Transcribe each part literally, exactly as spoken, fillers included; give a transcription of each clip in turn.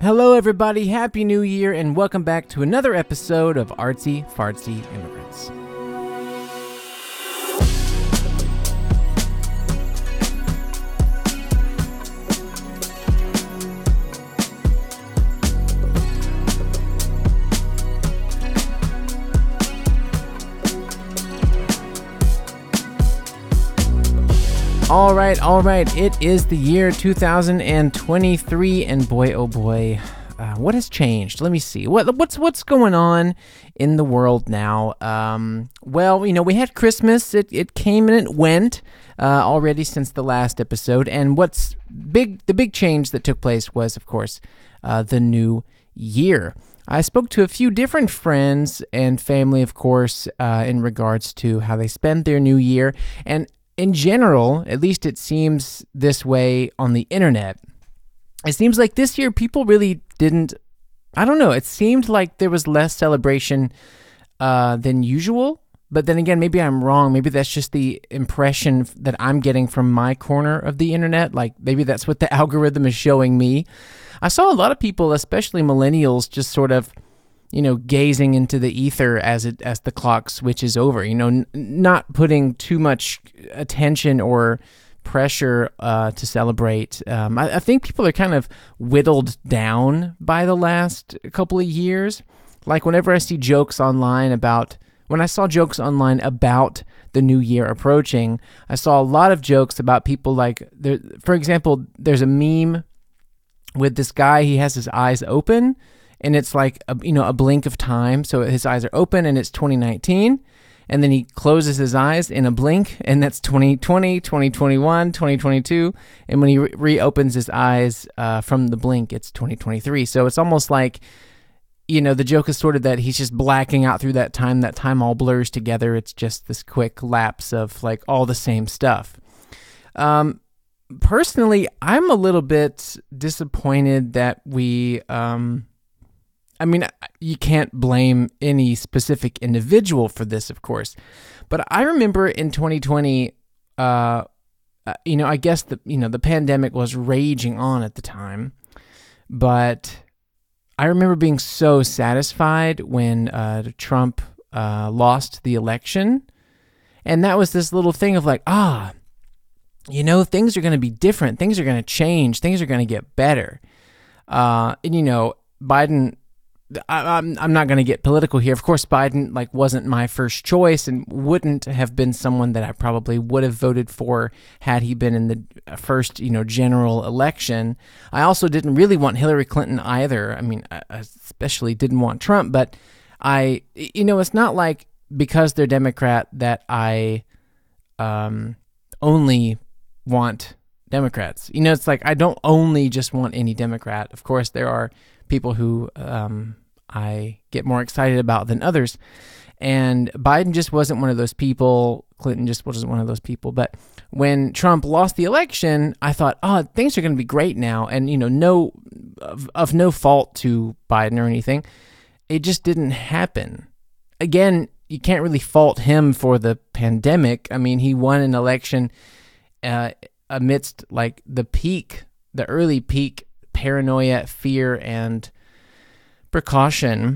Hello, everybody. Happy New Year, and welcome back to another episode of Artsy Fartsy Immigrants. All right, all right. It is the year two thousand twenty-three, and boy, oh boy, uh, what has changed? Let me see. What what's what's going on in the world now? Um, well, you know, we had Christmas. It it came and it went uh, already since the last episode. And what's big? The big change that took place was, of course, uh, the new year. I spoke to a few different friends and family, of course, uh, in regards to how they spend their new year. And in general, at least it seems this way on the internet, it seems like this year people really didn't, I don't know, it seemed like there was less celebration uh, than usual. But then again, maybe I'm wrong. Maybe that's just the impression that I'm getting from my corner of the internet. Like maybe that's what the algorithm is showing me. I saw a lot of people, especially millennials, just sort of, you know, gazing into the ether as it as the clock switches over, you know, n- not putting too much attention or pressure uh, to celebrate. Um, I, I think people are kind of whittled down by the last couple of years. Like whenever I see jokes online about, when I saw jokes online about the new year approaching, I saw a lot of jokes about people like, there, for example, there's a meme with this guy, he has his eyes open, and it's like, a, you know, a blink of time. So his eyes are open and it's twenty nineteen. And then he closes his eyes in a blink and that's twenty twenty, twenty twenty-one, twenty twenty-two. And when he re- reopens his eyes uh, from the blink, it's twenty twenty-three. So it's almost like, you know, the joke is sort of that he's just blacking out through that time. That time all blurs together. It's just this quick lapse of like all the same stuff. Um, personally, I'm a little bit disappointed that we... Um, I mean, you can't blame any specific individual for this, of course. But I remember in twenty twenty, uh, you know, I guess the you know the pandemic was raging on at the time, but I remember being so satisfied when uh, Trump uh, lost the election, and that was this little thing of like, ah, you know, things are going to be different, things are going to change, things are going to get better, uh, and you know, Biden. I, I'm I'm not going to get political here. Of course, Biden like wasn't my first choice and wouldn't have been someone that I probably would have voted for had he been in the first, you know, general election. I also didn't really want Hillary Clinton either. I mean, I especially didn't want Trump. But I, you know, it's not like because they're Democrat that I um, only want Democrats. You know, it's like I don't only just want any Democrat. Of course, there are people who um, I get more excited about than others. And Biden just wasn't one of those people. Clinton just wasn't one of those people. But when Trump lost the election, I thought, oh, things are going to be great now. And, you know, no, of, of no fault to Biden or anything, it just didn't happen. Again, you can't really fault him for the pandemic. I mean, he won an election uh, amidst like the peak, the early peak paranoia, fear, and precaution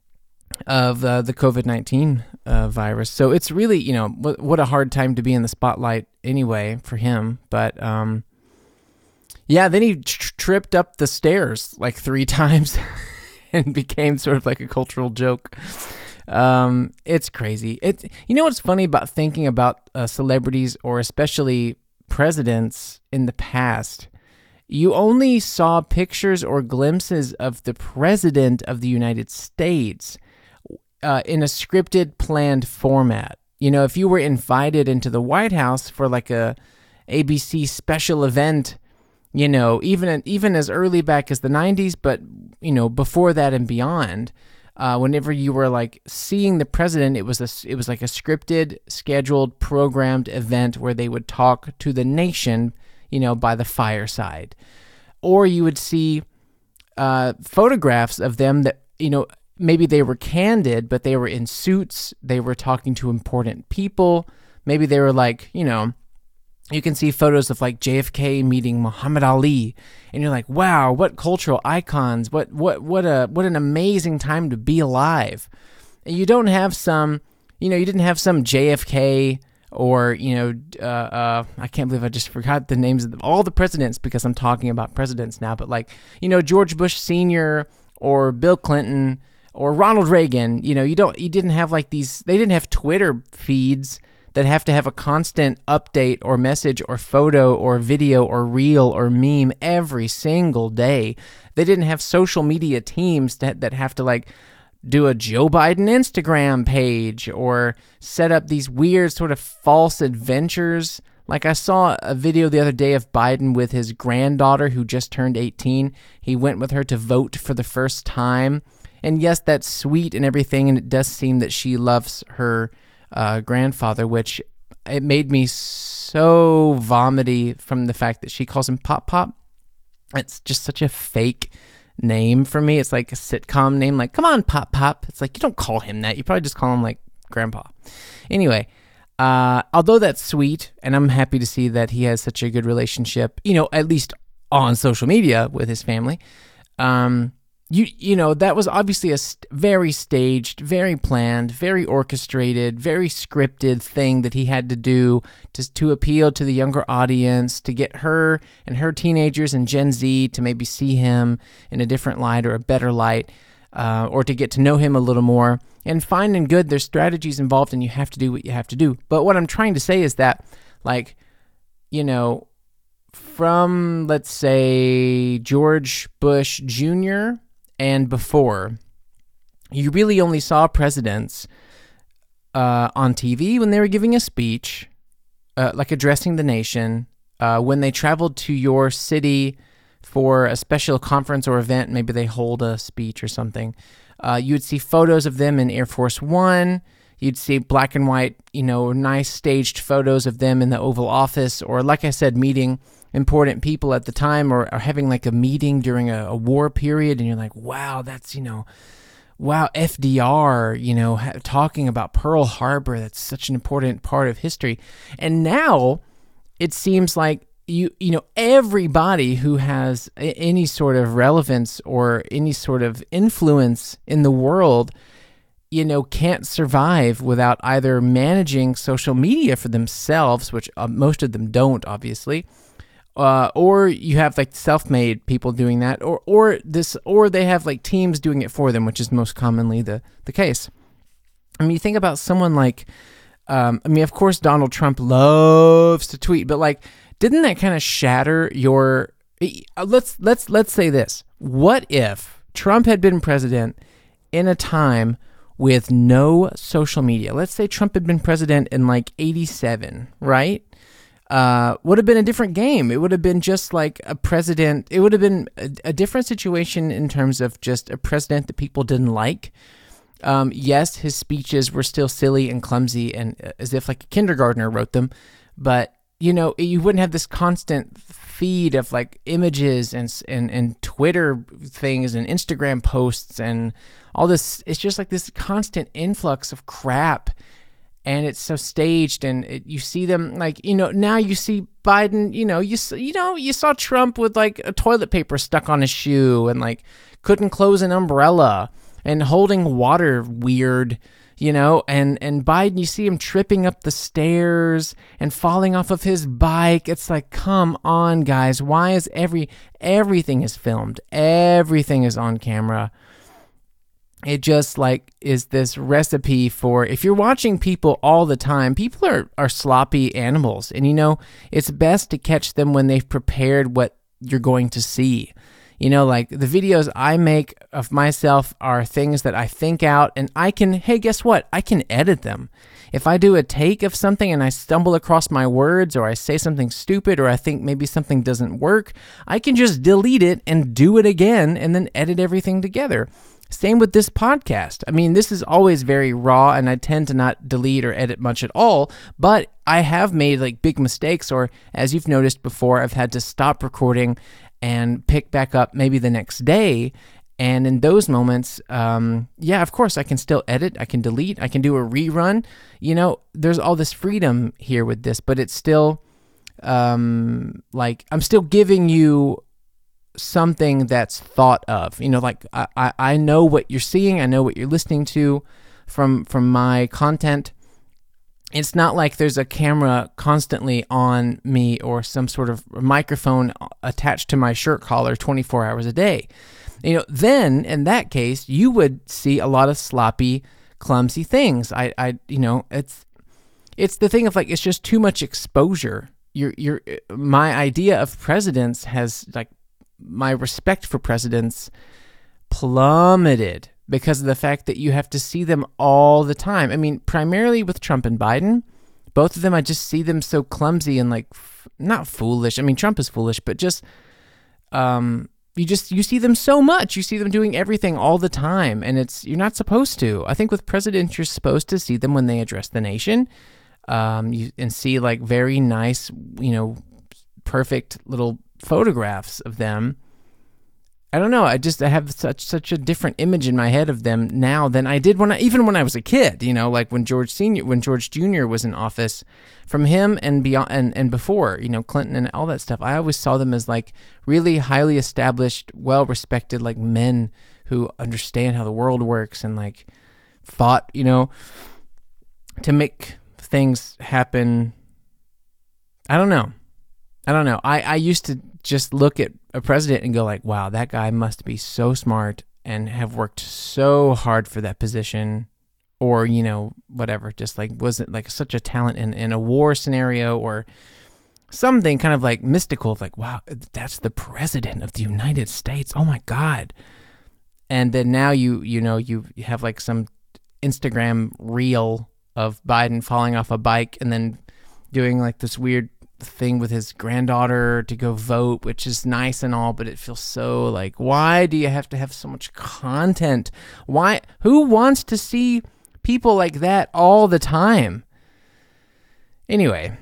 of uh, the covid nineteen uh, virus. So it's really, you know, what, what a hard time to be in the spotlight anyway for him. But um, yeah, then he tr- tripped up the stairs like three times and became sort of like a cultural joke. Um, it's crazy. It, you know what's funny about thinking about uh, celebrities or especially presidents in the past? You only saw pictures or glimpses of the president of the United States uh, in a scripted, planned format. You know, if you were invited into the White House for like a A B C special event, you know, even even as early back as the nineties, but, you know, before that and beyond, uh, whenever you were like seeing the president, it was a, it was like a scripted, scheduled, programmed event where they would talk to the nation, you know, by the fireside. Or you would see uh, photographs of them that, you know, maybe they were candid, but they were in suits. They were talking to important people. Maybe they were like, you know, You can see photos of like J F K meeting Muhammad Ali, and you're like, wow, what cultural icons, what what what a what an amazing time to be alive. And you don't have some, you know, you didn't have some J F K or, you know, uh, uh, I can't believe I just forgot the names of all the presidents because I'm talking about presidents now, but like, you know, George Bush Senior or Bill Clinton or Ronald Reagan, you know, you don't, you didn't have like these, they didn't have Twitter feeds that have to have a constant update or message or photo or video or reel or meme every single day. They didn't have social media teams that, that have to like do a Joe Biden Instagram page or set up these weird sort of false adventures. Like I saw a video the other day of Biden with his granddaughter who just turned eighteen. He went with her to vote for the first time. And yes, that's sweet and everything, and it does seem that she loves her Uh, grandfather, which it made me so vomity from the fact that she calls him Pop Pop. It's just such a fake name for me. It's like a sitcom name, like, come on, Pop Pop. It's like, you don't call him that. You probably just call him like Grandpa. Anyway, uh, although that's sweet, and I'm happy to see that he has such a good relationship, you know, at least on social media with his family, um, You you know, that was obviously a st- very staged, very planned, very orchestrated, very scripted thing that he had to do to, to appeal to the younger audience, to get her and her teenagers and Gen Z to maybe see him in a different light or a better light, uh, or to get to know him a little more. And fine and good, there's strategies involved and you have to do what you have to do. But what I'm trying to say is that, like, you know, from, let's say, George Bush Junior and before, you really only saw presidents uh, on T V when they were giving a speech, uh, like addressing the nation, uh, when they traveled to your city for a special conference or event, maybe they hold a speech or something. Uh, you would see photos of them in Air Force One. You'd see black and white, you know, nice staged photos of them in the Oval Office, or like I said, meeting important people at the time, or, or having like a meeting during a, a war period, and you're like, wow, that's, you know, wow, F D R, you know, ha- talking about Pearl Harbor, that's such an important part of history. And now it seems like you, you know, everybody who has a- any sort of relevance or any sort of influence in the world, you know, can't survive without either managing social media for themselves, which uh, most of them don't, obviously, Uh, or you have like self-made people doing that, or or this, or they have like teams doing it for them, which is most commonly the the case. I mean, you think about someone like, um, I mean, of course, Donald Trump loves to tweet, but like, didn't that kind of shatter your? Uh, let's let's let's say this: what if Trump had been president in a time with no social media? Let's say Trump had been president in like eighty-seven, right? Uh, would have been a different game. It would have been just like a president. It would have been a, a different situation in terms of just a president that people didn't like. Um, yes, his speeches were still silly and clumsy and uh, as if like a kindergartner wrote them. But, you know, you wouldn't have this constant feed of like images and, and, and Twitter things and Instagram posts and all this. It's just like this constant influx of crap. And it's so staged, and it, you see them like, you know, now you see Biden, you know, you you know, you saw Trump with like a toilet paper stuck on his shoe and like couldn't close an umbrella and holding water weird, you know, and, and Biden, you see him tripping up the stairs and falling off of his bike. It's like, come on, guys. Why is every, everything is filmed. Everything is on camera. It just like is this recipe for, if you're watching people all the time, people are, are sloppy animals. And, you know, it's best to catch them when they've prepared what you're going to see. You know, like the videos I make of myself are things that I think out, and I can, hey, guess what? I can edit them. If I do a take of something and I stumble across my words, or I say something stupid, or I think maybe something doesn't work, I can just delete it and do it again and then edit everything together. Same with this podcast. I mean, this is always very raw, and I tend to not delete or edit much at all, but I have made like big mistakes, or as you've noticed before, I've had to stop recording and pick back up maybe the next day. And in those moments, um, yeah, of course, I can still edit, I can delete, I can do a rerun. You know, there's all this freedom here with this, but it's still, um, like I'm still giving you something that's thought of. You know, like I, I, I know what you're seeing. I know what you're listening to from from my content. It's not like there's a camera constantly on me or some sort of microphone attached to my shirt collar twenty-four hours a day. You know, then in that case, you would see a lot of sloppy, clumsy things. I, I, you know, it's it's the thing of like it's just too much exposure. Your your my idea of presidents has like my respect for presidents plummeted because of the fact that you have to see them all the time. I mean, primarily with Trump and Biden, both of them, I just see them so clumsy and like, f- not foolish. I mean, Trump is foolish, but just, um, you just, you see them so much. You see them doing everything all the time, and it's, you're not supposed to. I think with presidents, you're supposed to see them when they address the nation, um, you, and see like very nice, you know, perfect little photographs of them. I don't know. I just I have such such a different image in my head of them now than I did when I even when I was a kid. You know, like when George Senior, when George Junior was in office, from him and beyond and, and before, you know, Clinton and all that stuff. I always saw them as like really highly established, well respected, like men who understand how the world works and like fought, you know, to make things happen. I don't know. I don't know. I, I used to just look at a president and go like, wow, that guy must be so smart and have worked so hard for that position, or, you know, whatever, just like wasn't like such a talent in, in a war scenario or something kind of like mystical, like, wow, that's the president of the United States. Oh my God. And then now you, you know, you have like some Instagram reel of Biden falling off a bike and then doing like this weird thing with his granddaughter to go vote, which is nice and all, but it feels so like, why do you have to have so much content? Why? Who wants to see people like that all the time? Anyway,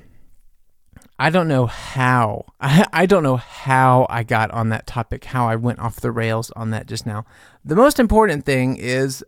I don't know how. I, I don't know how I got on that topic, how I went off the rails on that just now. The most important thing is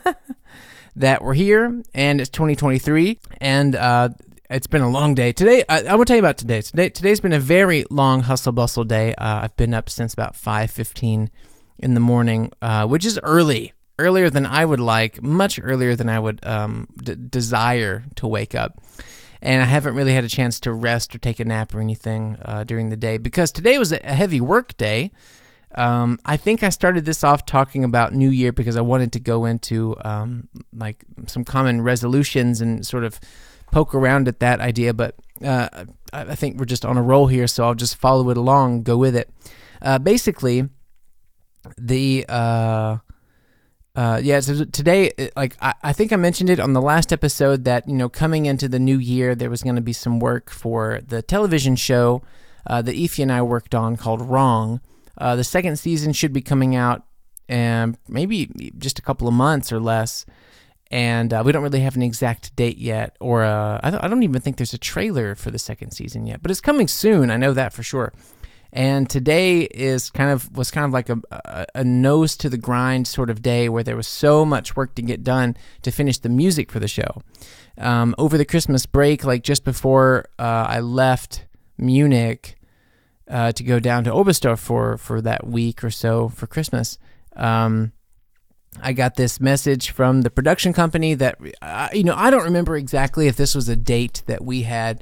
that we're here, and it's twenty twenty-three, and uh, it's been a long day. Today, I, I will tell you about today. Today, today's been a very long hustle bustle day. Uh, I've been up since about five fifteen in the morning, uh, which is early, earlier than I would like, much earlier than I would um, d- desire to wake up. And I haven't really had a chance to rest or take a nap or anything uh, during the day because today was a heavy work day. Um, I think I started this off talking about New Year because I wanted to go into um, like some common resolutions and sort of poke around at that idea, but uh, I think we're just on a roll here, so I'll just follow it along, go with it. Uh, basically, the uh, uh, yeah, so today, like I, I think I mentioned it on the last episode that, you know, coming into the new year, there was going to be some work for the television show uh, that Ify and I worked on called Wrong. Uh, the second season should be coming out in maybe just a couple of months or less. And uh, we don't really have an exact date yet, or uh, I, don't, I don't even think there's a trailer for the second season yet. But it's coming soon. I know that for sure. And today is kind of was kind of like a, a, a nose to the grind sort of day where there was so much work to get done to finish the music for the show. Um, over the Christmas break, like just before uh, I left Munich uh, to go down to Oberstdorf for for that week or so for Christmas. Um, I got this message from the production company that, uh, you know, I don't remember exactly if this was a date that we had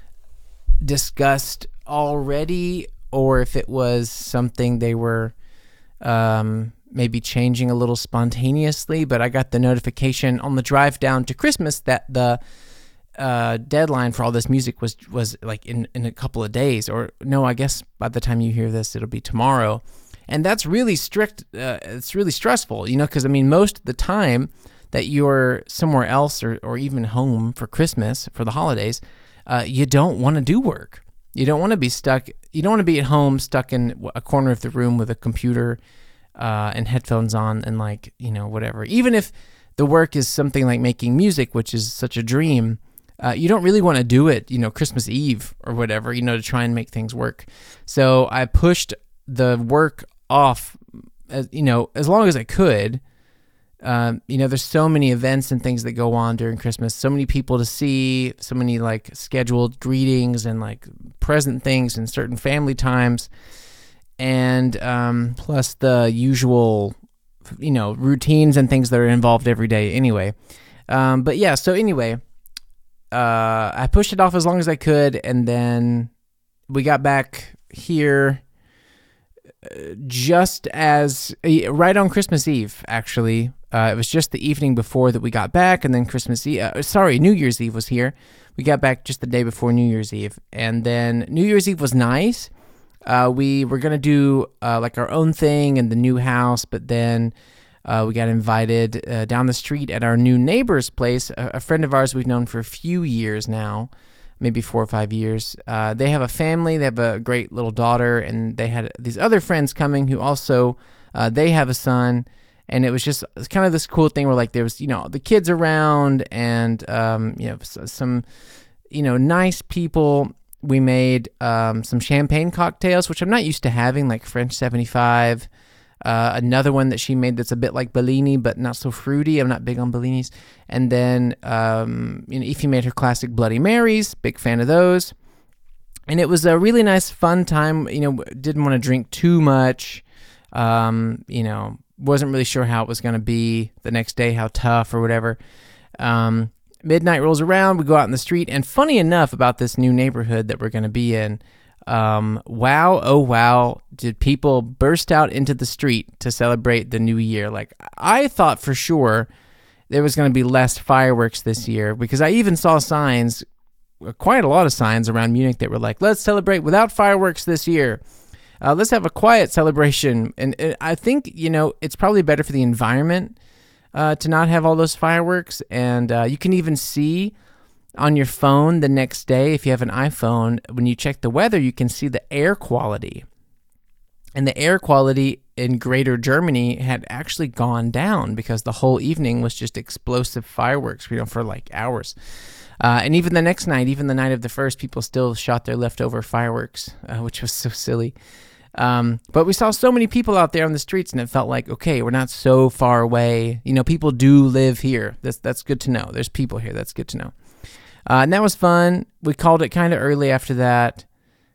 discussed already or if it was something they were um, maybe changing a little spontaneously, but I got the notification on the drive down to Christmas that the uh, deadline for all this music was was like in, in a couple of days, or no, I guess by the time you hear this, it'll be tomorrow. And that's really strict. Uh, it's really stressful, you know, because I mean, most of the time that you're somewhere else or, or even home for Christmas, for the holidays, uh, you don't want to do work. You don't want to be stuck. You don't want to be at home stuck in a corner of the room with a computer uh, and headphones on and like, you know, whatever. Even if the work is something like making music, which is such a dream, uh, you don't really want to do it, you know, Christmas Eve or whatever, you know, to try and make things work. So I pushed the work off, as, you know, as long as I could, Um, you know, there's so many events and things that go on during Christmas, so many people to see, so many like scheduled greetings and like present things and certain family times, and um, plus the usual, you know, routines and things that are involved every day anyway. Um, but yeah, so anyway, uh, I pushed it off as long as I could, and then we got back here just as, right on Christmas Eve, actually. Uh, it was just the evening before that we got back, and then Christmas Eve, uh, sorry, New Year's Eve was here. We got back just the day before New Year's Eve, and then New Year's Eve was nice. Uh, we were going to do uh, like our own thing in the new house, but then uh, we got invited uh, down the street at our new neighbor's place, a, a friend of ours we've known for a few years now, maybe four or five years. Uh, they have a family, they have a great little daughter, and they had these other friends coming who also, uh, they have a son. And it was just it's kind of this cool thing where like there was, you know, the kids around and, um, you know, some, you know, nice people. We made um, some champagne cocktails, which I'm not used to having, like French seventy-five. Uh, another one that she made that's a bit like Bellini, but not so fruity. I'm not big on Bellinis. And then, um, you know, Ify made her classic Bloody Marys. Big fan of those. And it was a really nice, fun time. You know, didn't want to drink too much. Um, you know, wasn't really sure how it was going to be the next day, how tough or whatever. Um, midnight rolls around, we go out in the street, and funny enough about this new neighborhood that we're going to be in, um, wow, oh wow, did people burst out into the street to celebrate the new year. Like, I thought for sure there was going to be less fireworks this year, because I even saw signs, quite a lot of signs around Munich that were like, let's celebrate without fireworks this year. Uh, let's have a quiet celebration. And, and I think, you know, it's probably better for the environment uh, to not have all those fireworks. And uh, you can even see on your phone the next day, if you have an iPhone, when you check the weather, you can see the air quality. And the air quality in Greater Germany had actually gone down because the whole evening was just explosive fireworks, you know, for like hours. Uh, and even the next night, even the night of the first, people still shot their leftover fireworks, uh, which was so silly. Um, but we saw so many people out there on the streets, and it felt like, okay, we're not so far away. You know, people do live here. That's that's good to know. There's people here. That's good to know. Uh, and that was fun. We called it kind of early after that,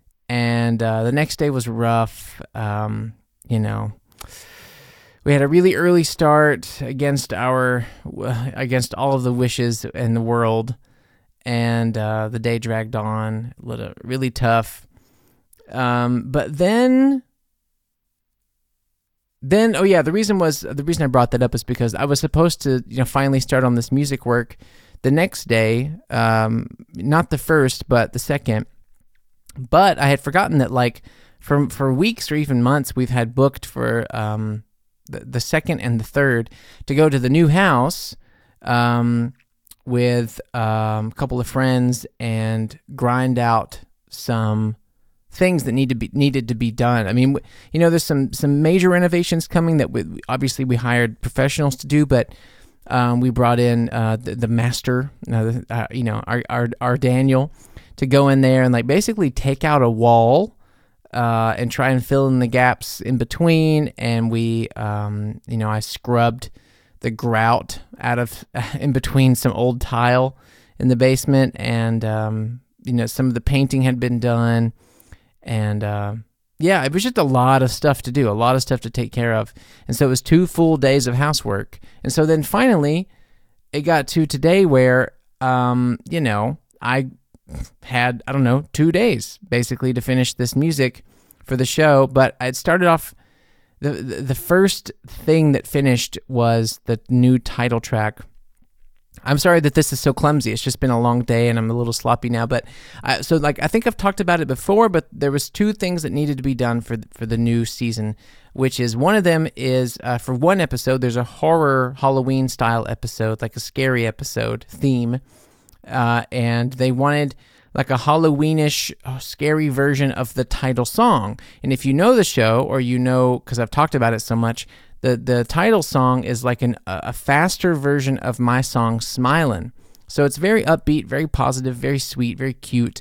and uh, the next day was rough. Um, you know, we had a really early start against our against all of the wishes in the world. And uh, the day dragged on, really tough. Um, but then, then oh yeah, the reason was the reason I brought that up is because I was supposed to, you know, finally start on this music work the next day, um, not the first, but the second. But I had forgotten that, like, for for weeks or even months, we've had booked for um, the the second and the third to go to the new house. Um, with um, a couple of friends and grind out some things that need to be needed to be done. I mean, you know, there's some some major renovations coming that we, obviously we hired professionals to do, but um, we brought in uh, the, the master, uh, uh, you know, our, our our Daniel, to go in there and like basically take out a wall uh, and try and fill in the gaps in between. And we, um, you know, I scrubbed the grout out of in between some old tile in the basement, and um, you know, some of the painting had been done, and uh, yeah, it was just a lot of stuff to do, a lot of stuff to take care of, and so it was two full days of housework. And so then finally, it got to today where um, you know, I had I don't know two days basically to finish this music for the show, but I had started off. The the first thing that finished was the new title track. I'm sorry that this is so clumsy. It's just been a long day and I'm a little sloppy now. But I, so like I think I've talked about it before, but there was two things that needed to be done for for the new season, which is one of them is uh, for one episode, there's a horror Halloween style episode, like a scary episode theme, uh, and they wanted like a Halloweenish, uh, scary version of the title song. And if you know the show, or you know, because I've talked about it so much, the the title song is like an, a faster version of my song, Smilin'. So it's very upbeat, very positive, very sweet, very cute.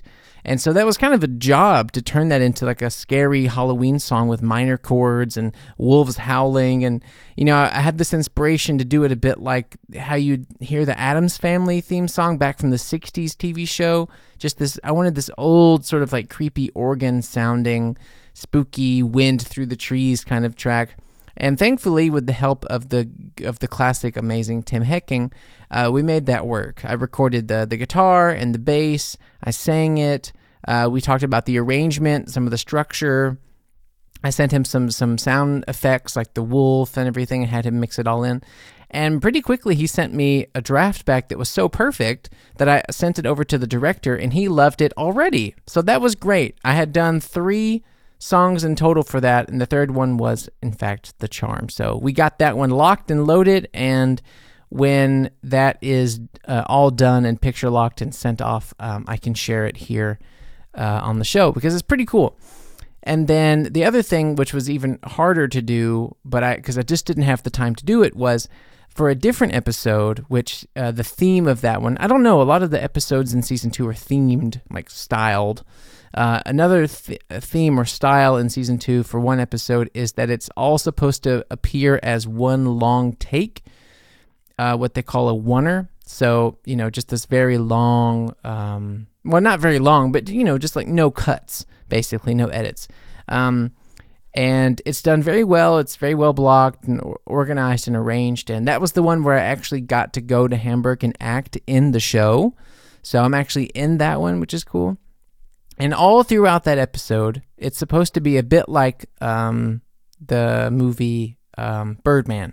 And so that was kind of a job to turn that into like a scary Halloween song with minor chords and wolves howling. And, you know, I had this inspiration to do it a bit like how you'd hear the Addams Family theme song back from the sixties T V show. Just this, I wanted this old sort of like creepy organ sounding, spooky wind through the trees kind of track. And thankfully, with the help of the of the classic, amazing Tim Hecking, uh, we made that work. I recorded the the guitar and the bass. I sang it. Uh, we talked about the arrangement, some of the structure. I sent him some some sound effects like the wolf and everything, and had him mix it all in. And pretty quickly, he sent me a draft back that was so perfect that I sent it over to the director, and he loved it already. So that was great. I had done three songs in total for that, and the third one was, in fact, The Charm. So we got that one locked and loaded, and when that is uh, all done and picture locked and sent off, um, I can share it here uh, on the show, because it's pretty cool. And then the other thing, which was even harder to do, but I because I just didn't have the time to do it, was for a different episode, which uh, the theme of that one, I don't know, a lot of the episodes in season two are themed, like styled. Uh, another th- theme or style in season two for one episode is that it's all supposed to appear as one long take, uh, what they call a oneer. So, you know, just this very long, um, well, not very long, but, you know, just like no cuts, basically, no edits. Um, and it's done very well. It's very well blocked and organized and arranged. And that was the one where I actually got to go to Hamburg and act in the show. So I'm actually in that one, which is cool. And all throughout that episode, it's supposed to be a bit like um, the movie um, Birdman,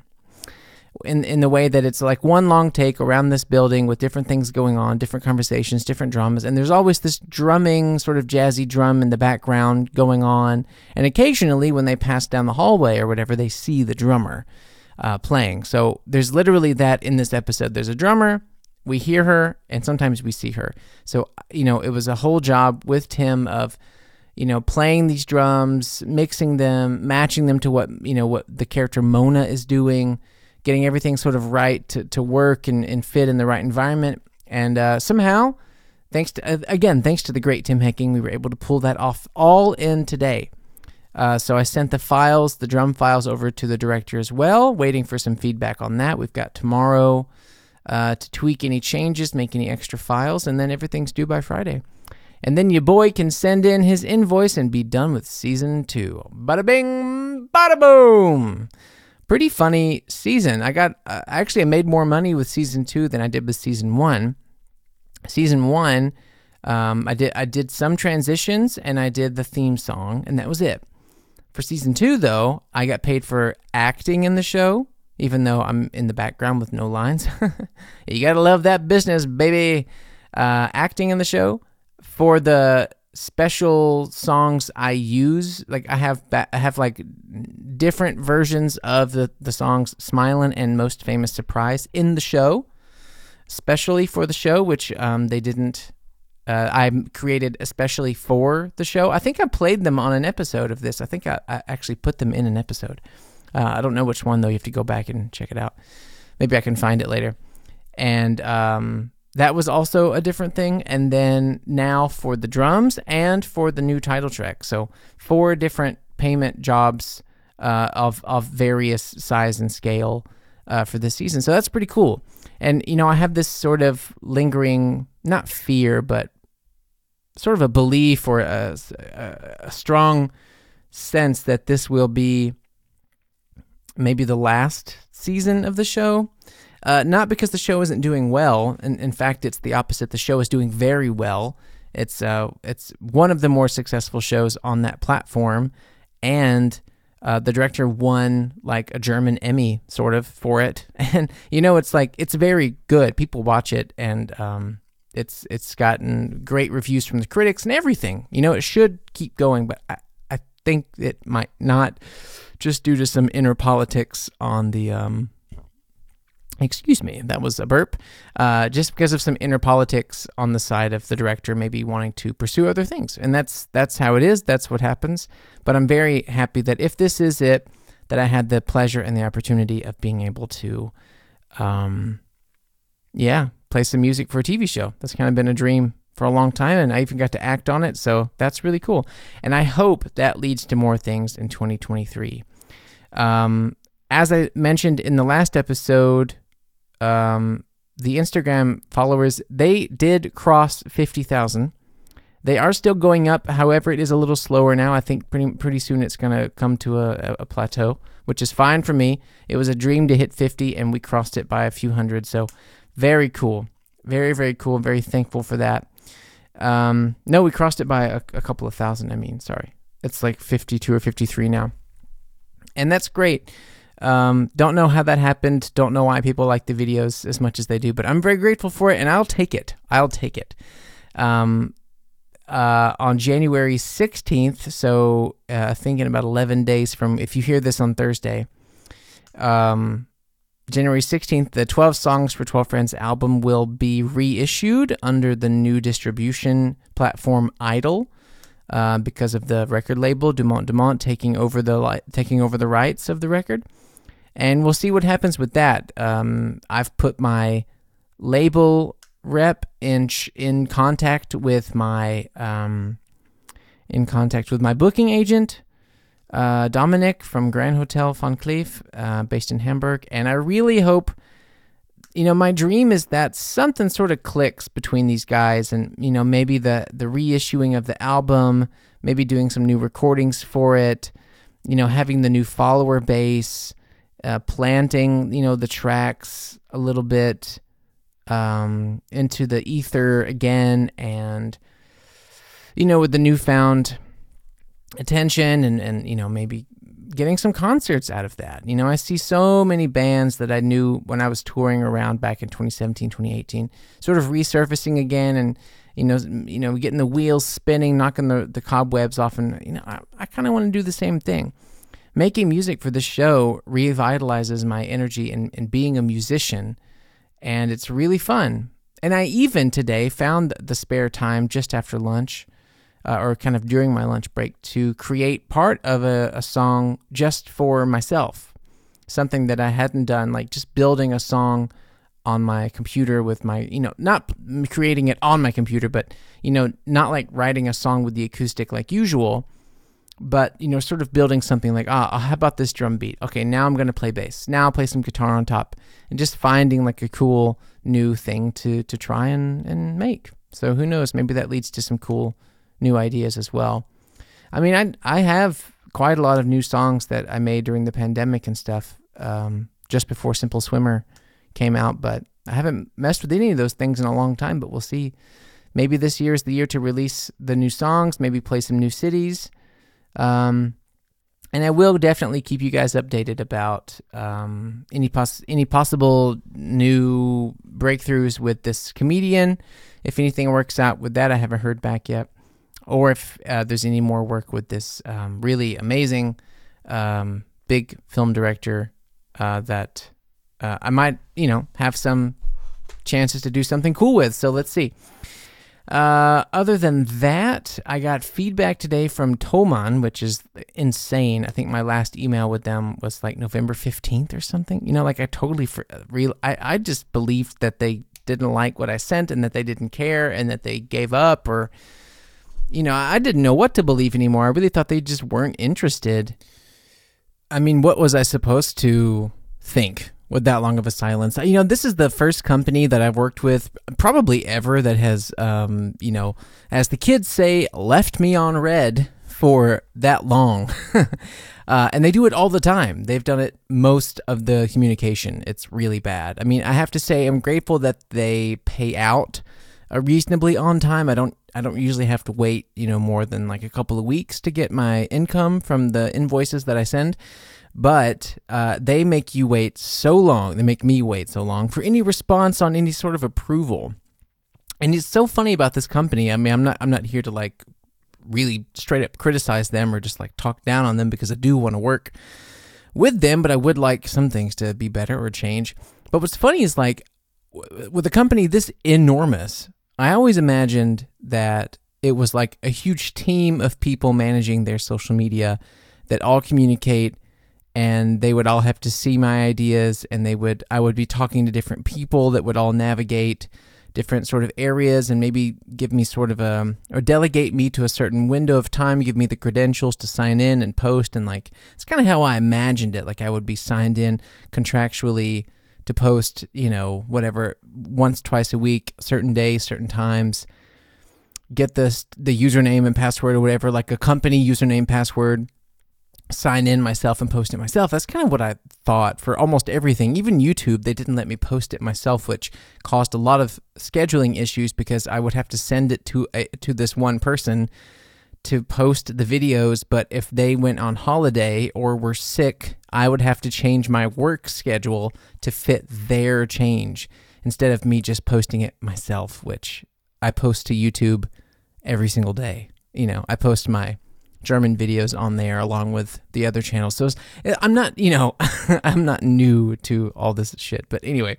in in the way that it's like one long take around this building with different things going on, different conversations, different dramas, and there's always this drumming, sort of jazzy drum in the background going on, and occasionally when they pass down the hallway or whatever, they see the drummer uh, playing. So there's literally that in this episode. There's a drummer, we hear her, and sometimes we see her. So, you know, it was a whole job with Tim of, you know, playing these drums, mixing them, matching them to what, you know, what the character Mona is doing, getting everything sort of right to, to work and, and fit in the right environment. And uh, somehow, thanks to, uh, again, thanks to the great Tim Hecking, we were able to pull that off all in today. Uh, so I sent the files, the drum files, over to the director as well, waiting for some feedback on that. We've got tomorrow Uh, to tweak any changes, make any extra files, and then everything's due by Friday. And then your boy can send in his invoice and be done with season two. Bada bing, bada boom. Pretty funny season. I got, uh, actually I made more money with season two than I did with season one. Season one, um, I did I did some transitions and I did the theme song, and that was it. For season two, though, I got paid for acting in the show, even though I'm in the background with no lines. You gotta love that business, baby. Uh, acting in the show. For the special songs I use, like I have ba- I have like different versions of the, the songs Smilin' and Most Famous Surprise in the show, especially for the show, which um, they didn't, uh, I created especially for the show. I think I played them on an episode of this. I think I, I actually put them in an episode. Uh, I don't know which one, though. You have to go back and check it out. Maybe I can find it later. And um, that was also a different thing. And then now for the drums and for the new title track. So four different payment jobs uh, of, of various size and scale uh, for this season. So that's pretty cool. And, you know, I have this sort of lingering, not fear, but sort of a belief or a, a, a strong sense that this will be maybe the last season of the show. Uh, not because the show isn't doing well. In, in fact, it's the opposite. The show is doing very well. It's uh, it's one of the more successful shows on that platform. And uh, the director won like a German Emmy sort of for it. And, you know, it's like, it's very good. People watch it, and um, it's it's gotten great reviews from the critics and everything. You know, it should keep going, but I, I think it might not, just due to some inner politics on the, um, excuse me, that was a burp, uh, just because of some inner politics on the side of the director maybe wanting to pursue other things. And that's that's how it is, that's what happens. But I'm very happy that if this is it, that I had the pleasure and the opportunity of being able to, um, yeah, play some music for a T V show. That's kind of been a dream for a long time, and I even got to act on it, so that's really cool. And I hope that leads to more things in twenty twenty-three. Um, as I mentioned in the last episode, um, the Instagram followers, they did cross fifty thousand. They are still going up. However, it is a little slower now. I think pretty pretty soon it's going to come to a, a plateau, which is fine for me. It was a dream to hit fifty, and we crossed it by a few hundred. So very cool. Very, very cool. I'm very thankful for that. Um, no, we crossed it by a, a couple of thousand. I mean, sorry. It's like fifty-two or fifty-three now. And that's great. Um, don't know how that happened. Don't know why people like the videos as much as they do, but I'm very grateful for it, and I'll take it. I'll take it. Um, Uh, on January sixteenth, so uh, thinking about eleven days from, if you hear this on Thursday, um, January sixteenth, the twelve Songs for twelve Friends album will be reissued under the new distribution platform Idol, uh, because of the record label Dumont Dumont taking over the li- taking over the rights of the record, and we'll see what happens with that. Um, I've put my label rep in in contact with my um in contact with my booking agent, uh Dominic from Grand Hotel Van Cleef, uh based in Hamburg, and I really hope, you know, my dream is that something sort of clicks between these guys, and you know, maybe the the reissuing of the album, maybe doing some new recordings for it, you know, having the new follower base, uh planting, you know, the tracks a little bit um into the ether again, and you know, with the newfound attention, and and you know, maybe getting some concerts out of that. You know, I see so many bands that I knew when I was touring around back in twenty seventeen, twenty eighteen, sort of resurfacing again, and you know, you know, getting the wheels spinning, knocking the, the cobwebs off, and you know, I, I kind of want to do the same thing. Making music for this show revitalizes my energy in, in being a musician, and it's really fun. And I even today found the spare time just after lunch, uh, or kind of during my lunch break, to create part of a, a song just for myself. Something that I hadn't done, like just building a song on my computer with my, you know, not creating it on my computer, but, you know, not like writing a song with the acoustic like usual, but, you know, sort of building something like, ah, how about this drum beat? Okay, now I'm going to play bass. Now I'll play some guitar on top, and just finding like a cool new thing to to try and, and make. So who knows, maybe that leads to some cool new ideas as well. I mean, I I have quite a lot of new songs that I made during the pandemic and stuff, um, just before Simple Swimmer came out, but I haven't messed with any of those things in a long time, but we'll see. Maybe this year is the year to release the new songs, maybe play some new cities. Um, and I will definitely keep you guys updated about um, any poss- any possible new breakthroughs with this comedian. If anything works out with that, I haven't heard back yet. Or if uh, there's any more work with this um, really amazing um, big film director uh, that uh, I might, you know, have some chances to do something cool with. So let's see. Uh, other than that, I got feedback today from Thomann, which is insane. I think my last email with them was like November fifteenth or something. You know, like I totally, for, real, I, I just believed that they didn't like what I sent, and that they didn't care, and that they gave up, or, you know, I didn't know what to believe anymore. I really thought they just weren't interested. I mean, what was I supposed to think with that long of a silence? You know, this is the first company that I've worked with probably ever that has, um, you know, as the kids say, left me on red for that long. uh, and they do it all the time. They've done it most of the communication. It's really bad. I mean, I have to say I'm grateful that they pay out uh, reasonably on time. I don't I don't usually have to wait, you know, more than like a couple of weeks to get my income from the invoices that I send. But uh, they make you wait so long. They make me wait so long for any response on any sort of approval. And it's so funny about this company. I mean, I'm not I'm not here to like really straight up criticize them or just like talk down on them, because I do want to work with them, but I would like some things to be better or change. But what's funny is like w- with a company this enormous, I always imagined that it was like a huge team of people managing their social media that all communicate, and they would all have to see my ideas, and they would I would be talking to different people that would all navigate different sort of areas and maybe give me sort of a, or delegate me to a certain window of time, give me the credentials to sign in and post. And like, it's kind of how I imagined it. Like I would be signed in contractually to post, you know, whatever, once, twice a week, certain days, certain times, get this, the username and password or whatever, like a company username, password, sign in myself and post it myself. That's kind of what I thought for almost everything. Even YouTube, they didn't let me post it myself, which caused a lot of scheduling issues because I would have to send it to a, to this one person to post the videos. But if they went on holiday or were sick, I would have to change my work schedule to fit their change instead of me just posting it myself, which I post to YouTube every single day. You know, I post my German videos on there along with the other channels. So I'm not, you know, I'm not new to all this shit. But anyway,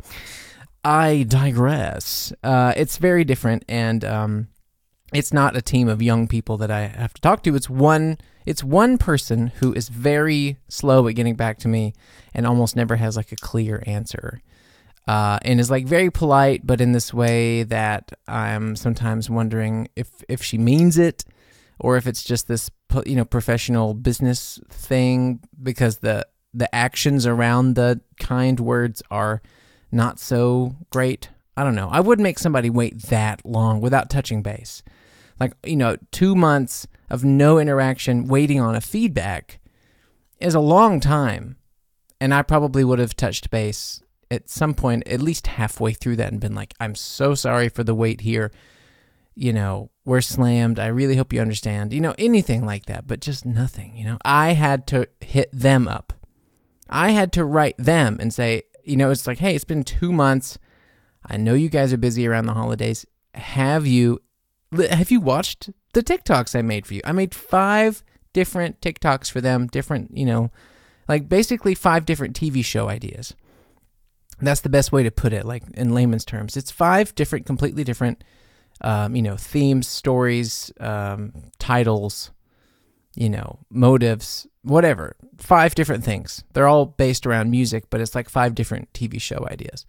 I digress. Uh, it's very different, and um, it's not a team of young people that I have to talk to. It's one, it's one person who is very slow at getting back to me and almost never has like a clear answer. Uh, and is like very polite, but in this way that I'm sometimes wondering if, if she means it, or if it's just this, you know, professional business thing, because the the actions around the kind words are not so great. I don't know. I would make somebody wait that long without touching base. Like, you know, two months of no interaction waiting on a feedback is a long time. And I probably would have touched base at some point, at least halfway through that, and been like, I'm so sorry for the wait here. You know, we're slammed. I really hope you understand. You know, anything like that, but just nothing, you know. I had to hit them up. I had to write them and say, you know, it's like, hey, it's been two months. I know you guys are busy around the holidays. Have you, have you watched the TikToks I made for you? I made five different TikToks for them, different, you know, like basically five different T V show ideas. That's the best way to put it, like in layman's terms. It's five different, completely different Um, you know, themes, stories, um, titles, you know, motives, whatever. Five different things. They're all based around music, but it's like five different T V show ideas.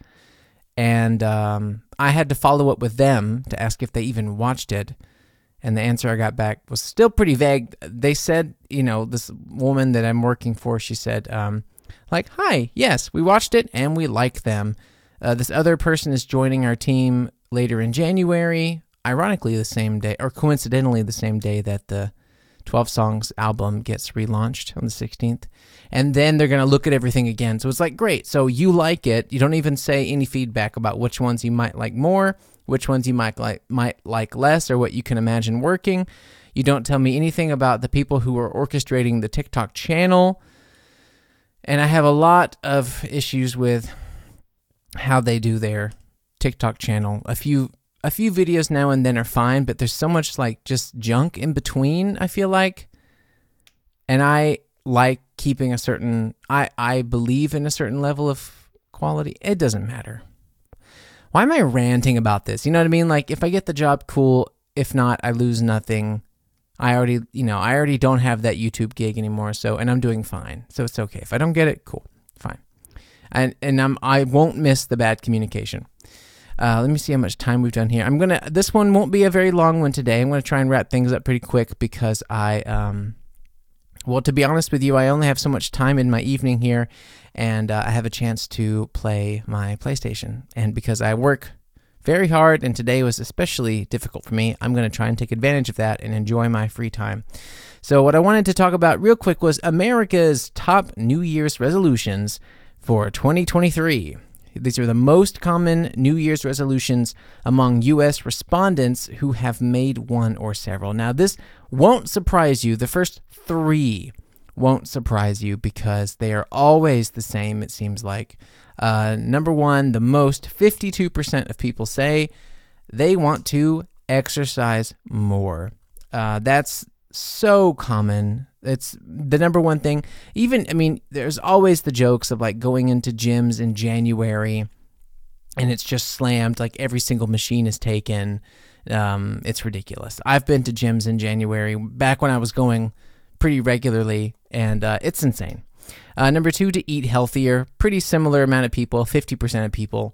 And um, I had to follow up with them to ask if they even watched it. And the answer I got back was still pretty vague. They said, you know, this woman that I'm working for, she said, um, like, hi, yes, we watched it and we like them. Uh, this other person is joining our team later in January, ironically the same day, or coincidentally the same day that the twelve Songs album gets relaunched on the sixteenth. And then they're going to look at everything again. So it's like, great. So you like it. You don't even say any feedback about which ones you might like more, which ones you might like might like less, or what you can imagine working. You don't tell me anything about the people who are orchestrating the TikTok channel. And I have a lot of issues with how they do their TikTok channel. A few a few videos now and then are fine, but there's so much like just junk in between, I feel like. And I like keeping a certain I I believe in a certain level of quality. It doesn't matter. Why am I ranting about this? You know what I mean? Like, if I get the job, cool. If not, I lose nothing. I already, you know, I already don't have that YouTube gig anymore, so, and I'm doing fine. So it's okay. If I don't get it, cool. Fine. And and I'm I won't miss the bad communication. Uh, let me see how much time we've done here. I'm gonna. This one won't be a very long one today. I'm gonna try and wrap things up pretty quick because I, um, well, to be honest with you, I only have so much time in my evening here, and uh, I have a chance to play my PlayStation. And because I work very hard, and today was especially difficult for me, I'm gonna try and take advantage of that and enjoy my free time. So what I wanted to talk about real quick was America's top New Year's resolutions for twenty twenty-three. These are the most common New Year's resolutions among U S respondents who have made one or several. Now, this won't surprise you. The first three won't surprise you because they are always the same, it seems like. Uh, number one, the most, fifty-two percent of people say they want to exercise more. Uh, that's so common. It's the number one thing. Even, I mean, there's always the jokes of like going into gyms in January and it's just slammed, like every single machine is taken. Um, it's ridiculous. I've been to gyms in January back when I was going pretty regularly, and uh, it's insane. Uh, number two, to eat healthier. Pretty similar amount of people, fifty percent of people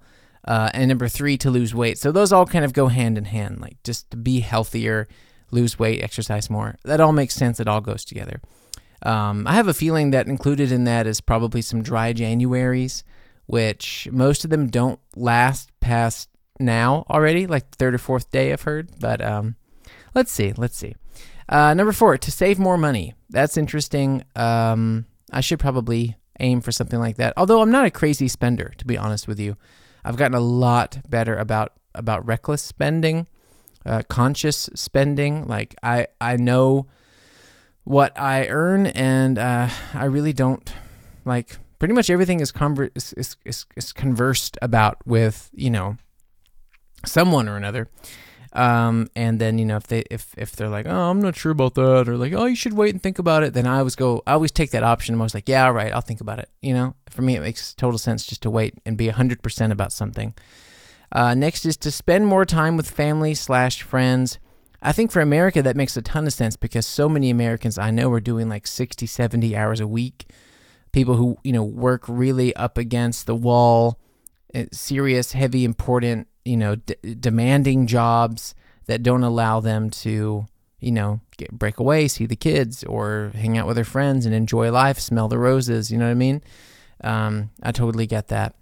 Uh, and number three, to lose weight. So those all kind of go hand in hand, like just to be healthier, lose weight, exercise more. That all makes sense. It all goes together. Um, I have a feeling that included in that is probably some dry Januaries, which most of them don't last past now already, like the third or fourth day I've heard. But um, let's see, let's see. Uh, number four, to save more money. That's interesting. Um, I should probably aim for something like that. Although I'm not a crazy spender, to be honest with you. I've gotten a lot better about, about reckless spending, uh, conscious spending. Like I, I know what I earn, and uh, I really don't like. Pretty much everything is, conver- is, is, is, is conversed about with, you know, someone or another. Um, and then, you know, if they, if, if they're like, oh, I'm not sure about that, or like, oh, you should wait and think about it. Then I always go, I always take that option. I was like, yeah, all right, I'll think about it. You know, for me, it makes total sense just to wait and be a hundred percent about something. Uh, next is to spend more time with family slash friends. I think for America, that makes a ton of sense because so many Americans I know are doing like sixty, seventy hours a week. People who, you know, work really up against the wall, serious, heavy, important, you know, d- demanding jobs that don't allow them to, you know, get, break away, see the kids, or hang out with their friends and enjoy life, smell the roses. You know what I mean? Um, I totally get that.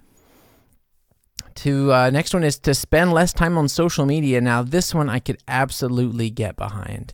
To uh, next one is to spend less time on social media. Now, this one I could absolutely get behind.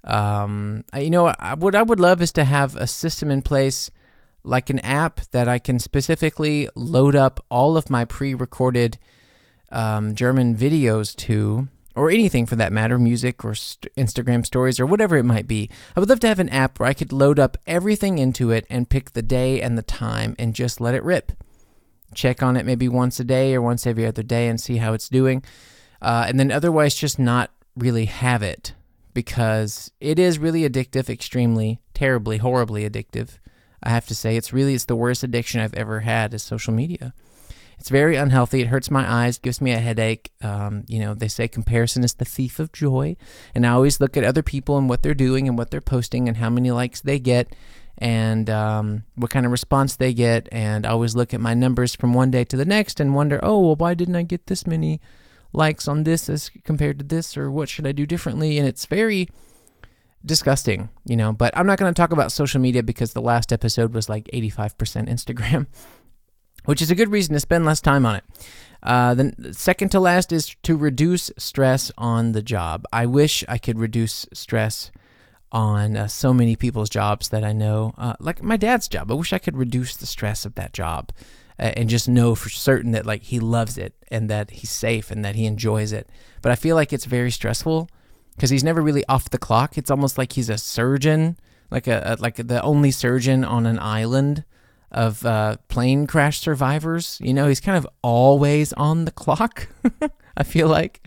Um, I, you know, I, what I would love is to have a system in place, like an app that I can specifically load up all of my pre-recorded um, German videos to, or anything for that matter, music or st- Instagram stories or whatever it might be. I would love to have an app where I could load up everything into it and pick the day and the time and just let it rip. Check on it maybe once a day or once every other day and see how it's doing. Uh, and then otherwise just not really have it, because it is really addictive, extremely, terribly, horribly addictive. I have to say, it's really, it's the worst addiction I've ever had is social media. It's very unhealthy. It hurts my eyes, gives me a headache. Um, you know, they say comparison is the thief of joy. And I always look at other people and what they're doing and what they're posting and how many likes they get and um, what kind of response they get. And I always look at my numbers from one day to the next and wonder, oh, well, why didn't I get this many likes on this as compared to this? Or what should I do differently? And it's very disgusting, you know, but I'm not going to talk about social media because the last episode was like eighty-five percent Instagram, which is a good reason to spend less time on it. Uh, the second to last is to reduce stress on the job. I wish I could reduce stress on uh, so many people's jobs that I know, uh, like my dad's job. I wish I could reduce the stress of that job uh, and just know for certain that like he loves it and that he's safe and that he enjoys it. But I feel like it's very stressful because he's never really off the clock. It's almost like he's a surgeon, like a, a like the only surgeon on an island of uh, plane crash survivors. You know, he's kind of always on the clock, I feel like.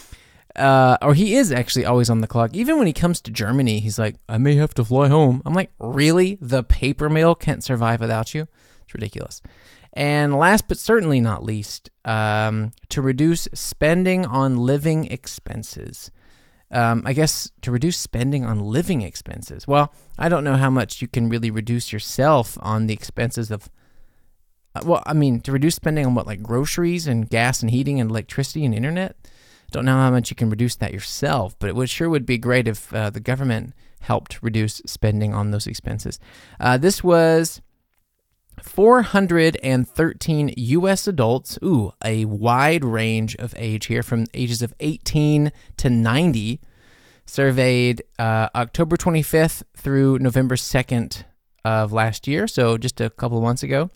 Uh, or he is actually always on the clock. Even when he comes to Germany, he's like, I may have to fly home. I'm like, really? The paper mill can't survive without you? It's ridiculous. And last but certainly not least, um, to reduce spending on living expenses. Um, I guess to reduce spending on living expenses. Well, I don't know how much you can really reduce yourself on the expenses of, uh, well, I mean, to reduce spending on what, like groceries and gas and heating and electricity and internet? Don't know how much you can reduce that yourself, but it would sure would be great if uh, the government helped reduce spending on those expenses. Uh, this was four hundred thirteen U S adults, ooh, a wide range of age here, from ages of eighteen to ninety, surveyed uh, October twenty-fifth through November second of last year, so just a couple of months ago.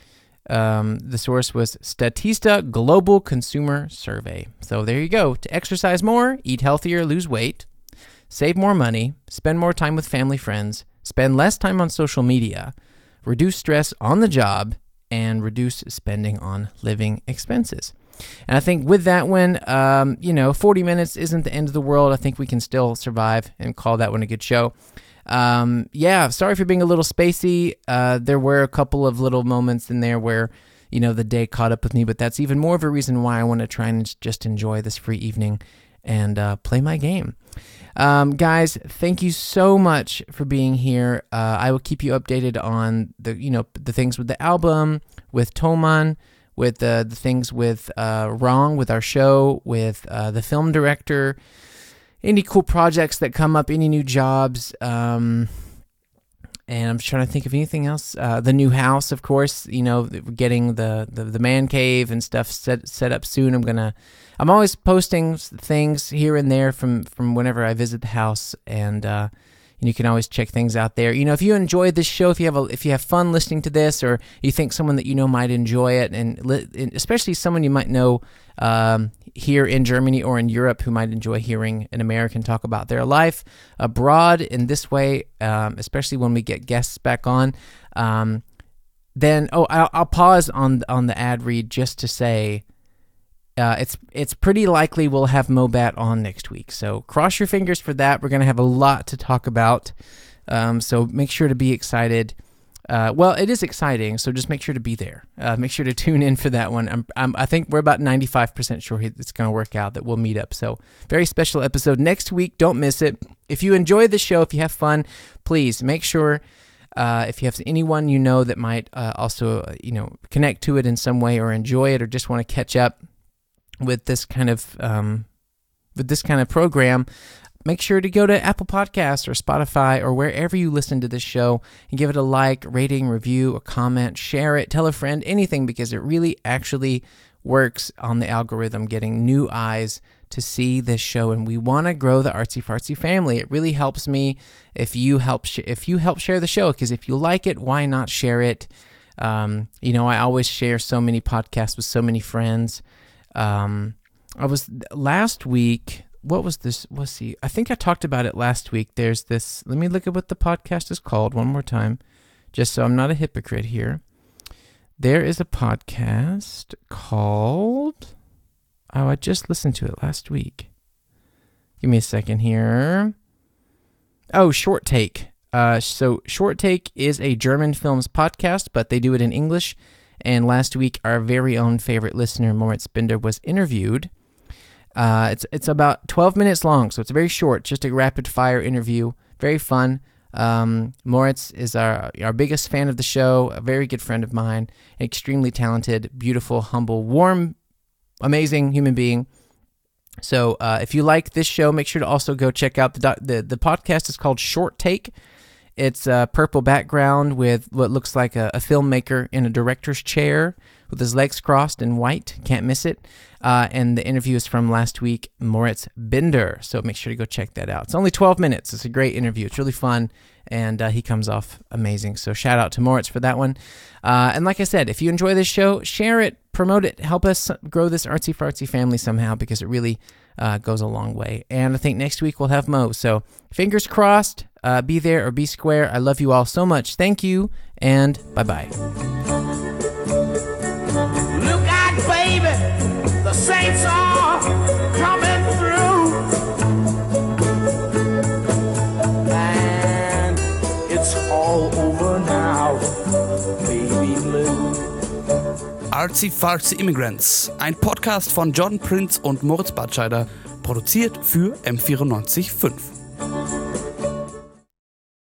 Um, the source was Statista Global Consumer Survey. So there you go. To exercise more, eat healthier, lose weight, save more money, spend more time with family friends, spend less time on social media, reduce stress on the job, and reduce spending on living expenses. And I think with that one, um, you know, forty minutes isn't the end of the world. I think we can still survive and call that one a good show. Um, yeah, sorry for being a little spacey. Uh, there were a couple of little moments in there where, you know, the day caught up with me, but that's even more of a reason why I want to try and just enjoy this free evening and uh, play my game. Um, guys, thank you so much for being here. Uh, I will keep you updated on the, you know, the things with the album, with Thomann, with uh, the things with uh, wrong with our show, with uh, the film director, any cool projects that come up, any new jobs. Um, and I'm trying to think of anything else. Uh, the new house, of course, you know, getting the, the, the man cave and stuff set set up soon. I'm gonna, I'm always posting things here and there from, from whenever I visit the house, and uh, and you can always check things out there. You know, if you enjoy this show, if you have a, if you have fun listening to this, or you think someone that you know might enjoy it, and, li- and especially someone you might know um, here in Germany or in Europe who might enjoy hearing an American talk about their life abroad in this way, um, especially when we get guests back on, um, then oh, I'll, I'll pause on on the ad read just to say. Uh, it's it's pretty likely we'll have Mobat on next week, so cross your fingers for that. We're going to have a lot to talk about, um, so make sure to be excited. Uh, well, it is exciting, so just make sure to be there. Uh, make sure to tune in for that one. I'm, I'm, I think we're about ninety-five percent sure it's going to work out, that we'll meet up. So very special episode next week. Don't miss it. If you enjoy the show, if you have fun, please make sure, uh, if you have anyone you know that might uh, also uh, you know connect to it in some way or enjoy it or just want to catch up with this kind of um, with this kind of program, make sure to go to Apple Podcasts or Spotify or wherever you listen to this show and give it a like, rating, review, a comment, share it, tell a friend, anything, because it really actually works on the algorithm, getting new eyes to see this show. And we want to grow the Artsy Fartsy family. It really helps me if you help sh- if you help share the show, because if you like it, why not share it? Um, you know, I always share so many podcasts with so many friends. Um, I was last week, what was this? Let's see. I think I talked about it last week. There's this, let me look at what the podcast is called one more time, just so I'm not a hypocrite here. There is a podcast called, oh, I just listened to it last week. Give me a second here. Oh, Short Take. Uh, so Short Take is a German films podcast, but they do it in English. And last week, our very own favorite listener, Moritz Binder, was interviewed. Uh, it's it's about twelve minutes long, so it's very short, just a rapid-fire interview. Very fun. Um, Moritz is our, our biggest fan of the show, a very good friend of mine, an extremely talented, beautiful, humble, warm, amazing human being. So uh, if you like this show, make sure to also go check out the doc- the, the podcast is called Short Take. It's a purple background with what looks like a, a filmmaker in a director's chair with his legs crossed in white. Can't miss it. Uh, and the interview is from last week, Moritz Binder. So make sure to go check that out. It's only twelve minutes. It's a great interview. It's really fun, and uh, he comes off amazing. So shout out to Moritz for that one. Uh, and like I said, if you enjoy this show, share it, promote it, help us grow this Artsy Fartsy family somehow, because it really uh, goes a long way. And I think next week we'll have Mo. So fingers crossed. Uh, be there or be square. I love you all so much. Thank you, and bye-bye. Look out, baby, the saints are coming through, and it's all over now, baby blue. Artsy Fartsy Immigrants, ein Podcast von John Prince und Moritz Batscheider, produziert für M vierundneunzig Komma fünf.